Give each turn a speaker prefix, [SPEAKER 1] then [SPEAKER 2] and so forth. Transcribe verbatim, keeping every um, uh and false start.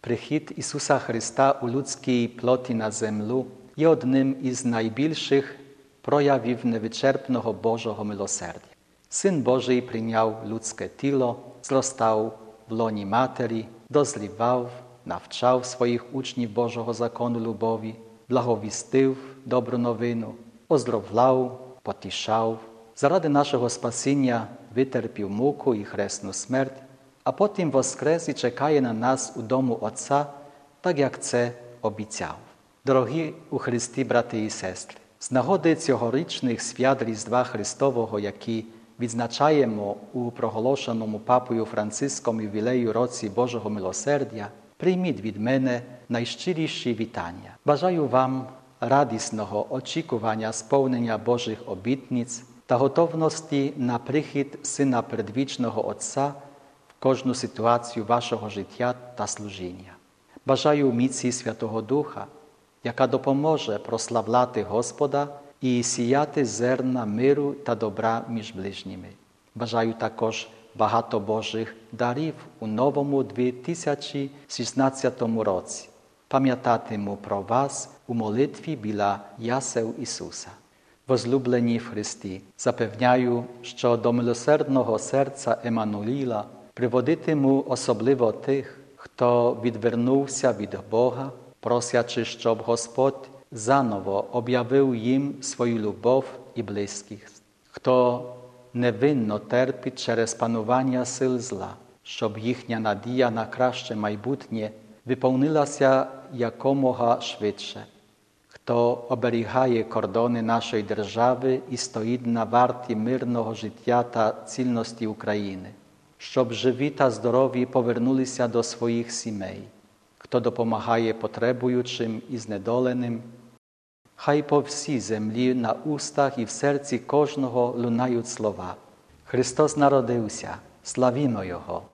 [SPEAKER 1] Прихід Ісуса Христа у людській плоті на землю є одним із найбільших проявів невичерпного Божого милосердя. Син Божий прийняв людське тіло, зростав в лоні матері, дозрівав, навчав своїх учнів Божого закону любові, благовістив добру новину, оздоровляв, потішав, заради нашого спасіння витерпів муку і хресну смерть, а потім воскрес і чекає на нас у дому Отця, так як це обіцяв. Дорогі у Христі, брати і сестри, з нагоди цьогорічних свят Різдва Христового, які відзначаємо у проголошеному Папою Франциском ювілею році Божого милосердя, прийміть від мене найщиріші вітання. Бажаю вам радісного очікування сповнення Божих обітниць та готовності на прихід Сина Предвічного Отця в кожну ситуацію вашого життя та служіння. Бажаю міці Святого Духа, яка допоможе прославляти Господа і сіяти зерна миру та добра між ближніми. Бажаю також багато Божих дарів у новому дві тисячі шістнадцятому році. Пам'ятатиму про вас у молитві біля ясел Ісуса. Возлюблені в Христі, запевняю, що до милосердного серця Еммануїла приводитиму особливо тих, хто відвернувся від Бога, просячи, щоб Господь заново об'явив їм свою любов і близькість, хто невинно терпить через панування сил зла, щоб їхня надія на краще майбутнє виповнилася якомога швидше, хто оберігає кордони нашої держави і стоїть на варті мирного життя та цільності України, щоб живі та здорові повернулися до своїх сімей, хто допомагає потребуючим і знедоленим. Хай по всій землі на устах і в серці кожного лунають слова: Христос народився, славімо Його!